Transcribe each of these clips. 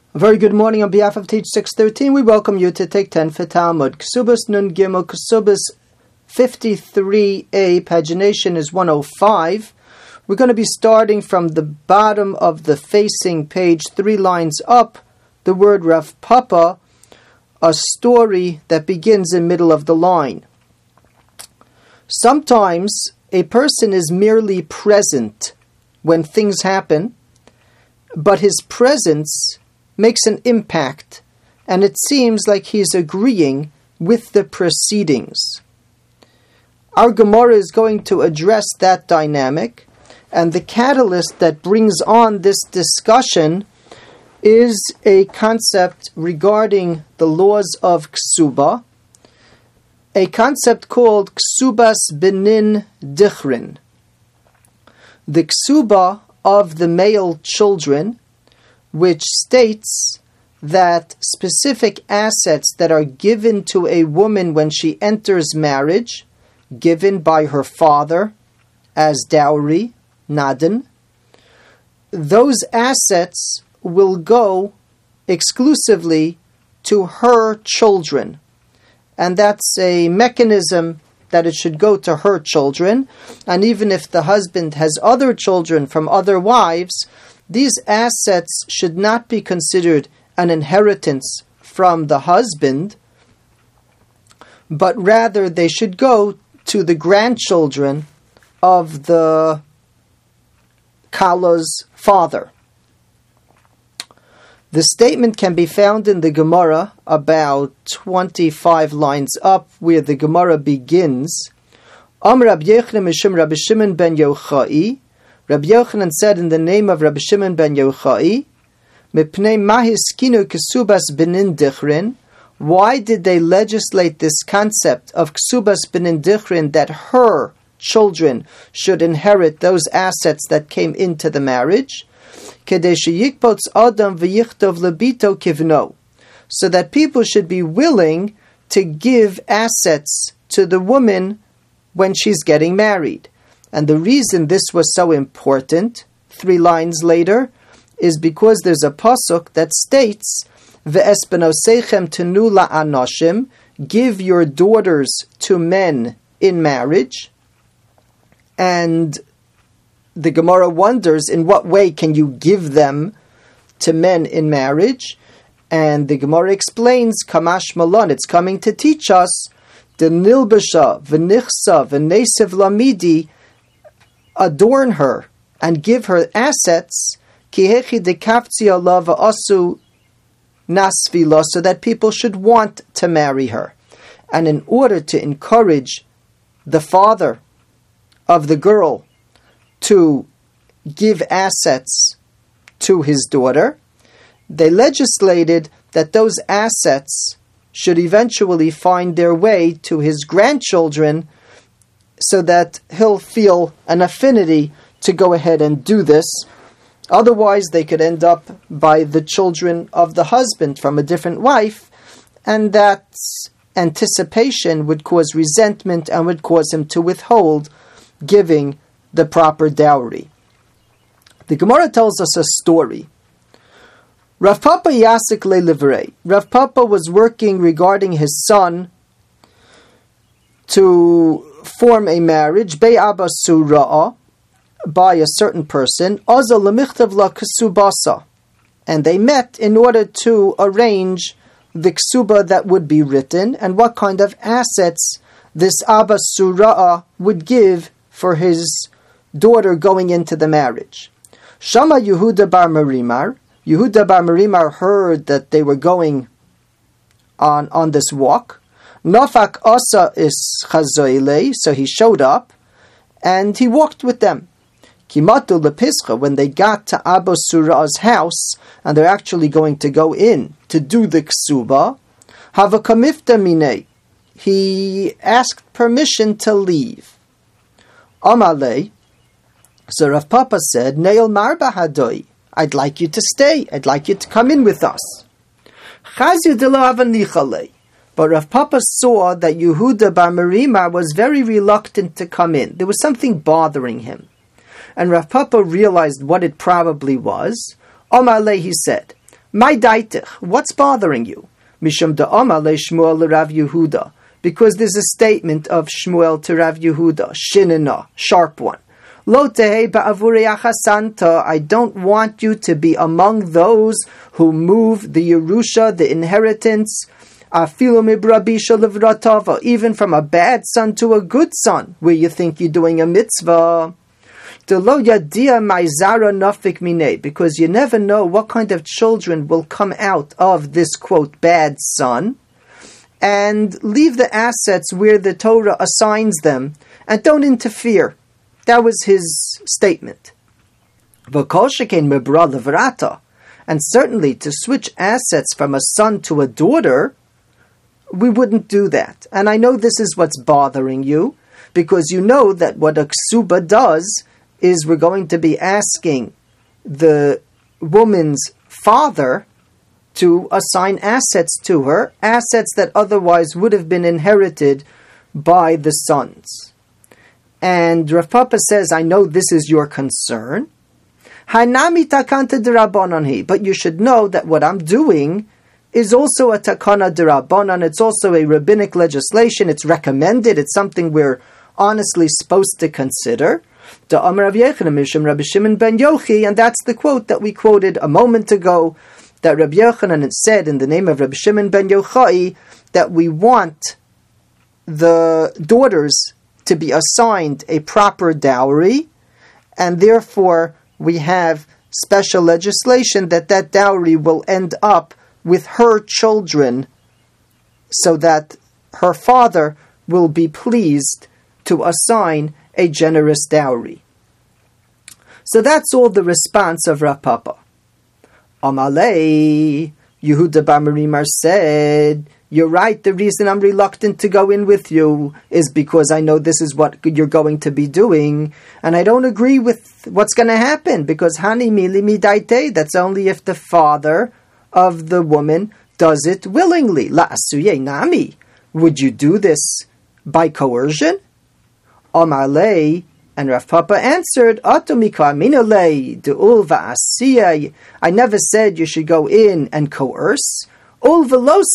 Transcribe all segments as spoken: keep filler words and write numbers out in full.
A very good morning on behalf of Teach six thirteen. We welcome you to take ten for Talmud. Ksubas Nun Gimel, Ksubas fifty-three A, pagination is one oh five. We're going to be starting from the bottom of the facing page, three lines up, the word Rav Papa, a story that begins in middle of the line. Sometimes a person is merely present when things happen, but his presence makes an impact, and it seems like he's agreeing with the proceedings. Our Gemara is going to address that dynamic, and the catalyst that brings on this discussion is a concept regarding the laws of Ksuba, a concept called Ksubas Benin Dichrin. The Ksuba of the male children, which states that specific assets that are given to a woman when she enters marriage, given by her father as dowry, nadin, those assets will go exclusively to her children. And that's a mechanism that it should go to her children. And even if the husband has other children from other wives, these assets should not be considered an inheritance from the husband, but rather they should go to the grandchildren of the Kala's father. The statement can be found in the Gemara about twenty-five lines up, where the Gemara begins, Am Rabbi Yochanan Mishum Rabbi Shimon ben Yochai. Rabbi Yochanan said in the name of Rabbi Shimon ben Yochai, Mipnei mahiskinu Ksubas Benin Dichrin. Why did they legislate this concept of Ksubas Benin Dichrin, that her children should inherit those assets that came into the marriage? Kedei sheyikpots adam v'yichtov lebito kivno, so that people should be willing to give assets to the woman when she's getting married. And the reason this was so important, three lines later, is because there's a pasuk that states, Ve'espenosechem tenu la'anoshim, give your daughters to men in marriage. And the Gemara wonders, in what way can you give them to men in marriage? And the Gemara explains, Kamash Malon, it's coming to teach us, the nilbasha, v'nichsa, v'nesev lamidi, adorn her and give her assets, kihechi dekafzi Allah v'asu nasvila, so that people should want to marry her. And in order to encourage the father of the girl to give assets to his daughter, they legislated that those assets should eventually find their way to his grandchildren, so that he'll feel an affinity to go ahead and do this. Otherwise, they could end up by the children of the husband from a different wife, and that anticipation would cause resentment and would cause him to withhold giving the proper dowry. The Gemara tells us a story. Rav Papa Yasik le Livrei. Rav Papa was working regarding his son to form a marriage, Be'aba Sura'ah, by a certain person, Azal lemichtav la Ksubasa. And they met in order to arrange the Ksuba that would be written, and what kind of assets this Abba Sura'ah would give for his daughter going into the marriage. Shama Yehuda bar Marimar. Yehuda bar Marimar heard that they were going on, on this walk. Nafak asa is chazoile, so he showed up, and he walked with them. Kimatu lepischa, when they got to Abba Sura'ah's house, and they're actually going to go in to do the ksuba, havakamifta mine, he asked permission to leave. Amalei, so Rav Papa said, Neil marba hadoi, I'd like you to stay, I'd like you to come in with us. Chazir de lo avanichalei. But Rav Papa saw that Yehuda bar Marimar was very reluctant to come in. There was something bothering him. And Rav Papa realized what it probably was. Omar le, he said, My daitich, what's bothering you? Mishum da'ama le Shmuel le Rav Yehuda. Because there's a statement of Shmuel to Rav Yehuda, shinina, sharp one. Lo tehe ba'avurei achasanta, I don't want you to be among those who move the Yerusha, the inheritance, afilu mibrabisha levratava, even from a bad son to a good son, where you think you're doing a mitzvah. Delo yadia maizara nafik mine, because you never know what kind of children will come out of this, quote, bad son, and leave the assets where the Torah assigns them, and don't interfere. That was his statement. And certainly to switch assets from a son to a daughter, we wouldn't do that. And I know this is what's bothering you, because you know that what a ksuba does is we're going to be asking the woman's father to assign assets to her, assets that otherwise would have been inherited by the sons. And Rav Papa says, I know this is your concern. Hanami takanta d'Rabbanan, but you should know that what I'm doing is also a takana d'Rabbanan. It's also a rabbinic legislation. It's recommended. It's something we're honestly supposed to consider. The Amar Rav Yochanan Mishum Rabbi Shimon ben Yochi, and that's the quote that we quoted a moment ago, that Rabbi Yochanan said in the name of Rabbi Shimon ben Yochai that we want the daughters to be assigned a proper dowry, and therefore we have special legislation that that dowry will end up with her children, so that her father will be pleased to assign a generous dowry. So that's all the response of Rav Papa. Amalei, Yehuda bar Merimar said, you're right, the reason I'm reluctant to go in with you is because I know this is what you're going to be doing, and I don't agree with what's going to happen, because Hani mili midaite, that's only if the father of the woman does it willingly. La asuye nami, would you do this by coercion? Amalei, and Rav Papa answered, I never said you should go in and coerce. We're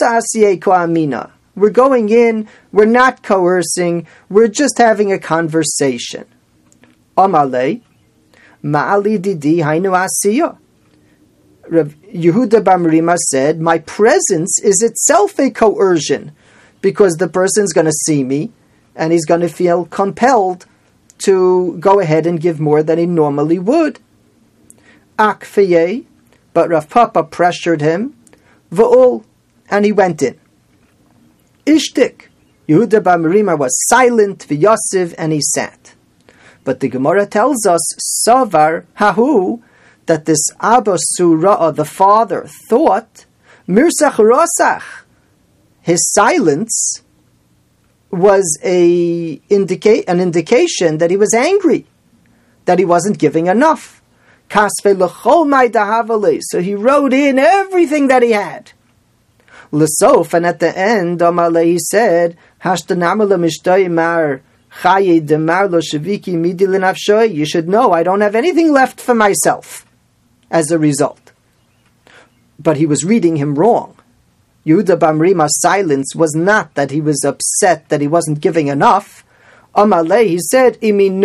going in, we're not coercing, we're just having a conversation. Amalei, ma'ali didi hainu asiya. Yehuda bar Merimar said, my presence is itself a coercion, because the person's going to see me, and he's going to feel compelled to go ahead and give more than he normally would. Akfiyeh, but Rav Papa pressured him, v'ol, and he went in. Ishtik, Yehuda bar Merimar was silent, v'yosiv, and he sat. But the Gemara tells us, Savar hahu, that this Abba Surah, the father, thought, Mirsach Rosach, his silence was a indicate an indication that he was angry, that he wasn't giving enough. So he wrote in everything that he had. L'sof, and at the end, Amalei, he said, you should know I don't have anything left for myself as a result. But he was reading him wrong. Yehuda bar Merimar's silence was not that he was upset that he wasn't giving enough. Amalei, he said,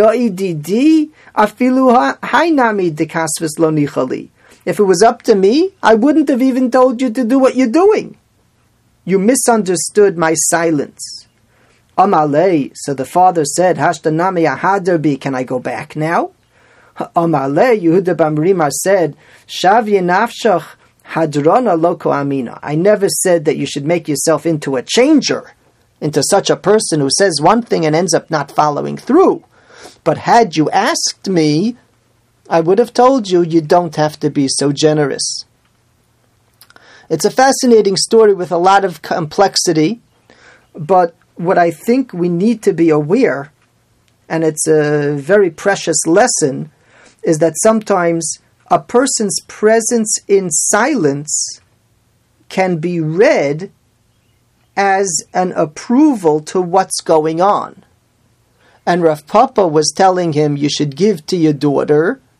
if it was up to me, I wouldn't have even told you to do what you're doing. You misunderstood my silence. Amalei, so the father said, Hashtanami ahaderbi, can I go back now? Amalei, Yehuda bar Merimar said, Shavye nafshach hadrana loko amina. I never said that you should make yourself into a changer, into such a person who says one thing and ends up not following through. But had you asked me, I would have told you you don't have to be so generous. It's a fascinating story with a lot of complexity, but what I think we need to be aware, and it's a very precious lesson, is that sometimes a person's presence in silence can be read as an approval to what's going on. And Rav Papa was telling him, you should give to your daughter,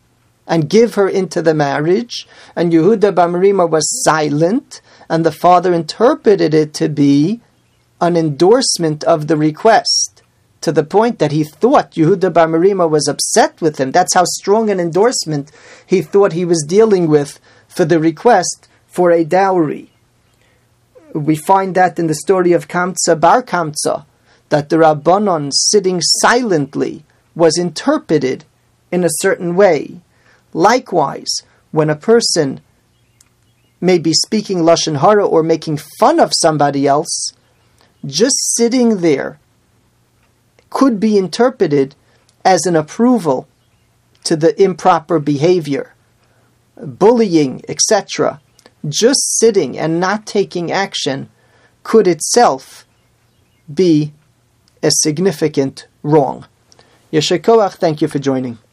and give her into the marriage, and Yehuda bar Merima was silent, and the father interpreted it to be an endorsement of the request, to the point that he thought Yehuda bar Merima was upset with him. That's how strong an endorsement he thought he was dealing with for the request for a dowry. We find that in the story of Kamtza bar Kamtza, that the Rabbanon sitting silently was interpreted in a certain way. Likewise, when a person may be speaking Lashon Hara or making fun of somebody else, just sitting there could be interpreted as an approval to the improper behavior, bullying, et cetera. Just sitting and not taking action could itself be a significant wrong. Yesher Koach, thank you for joining.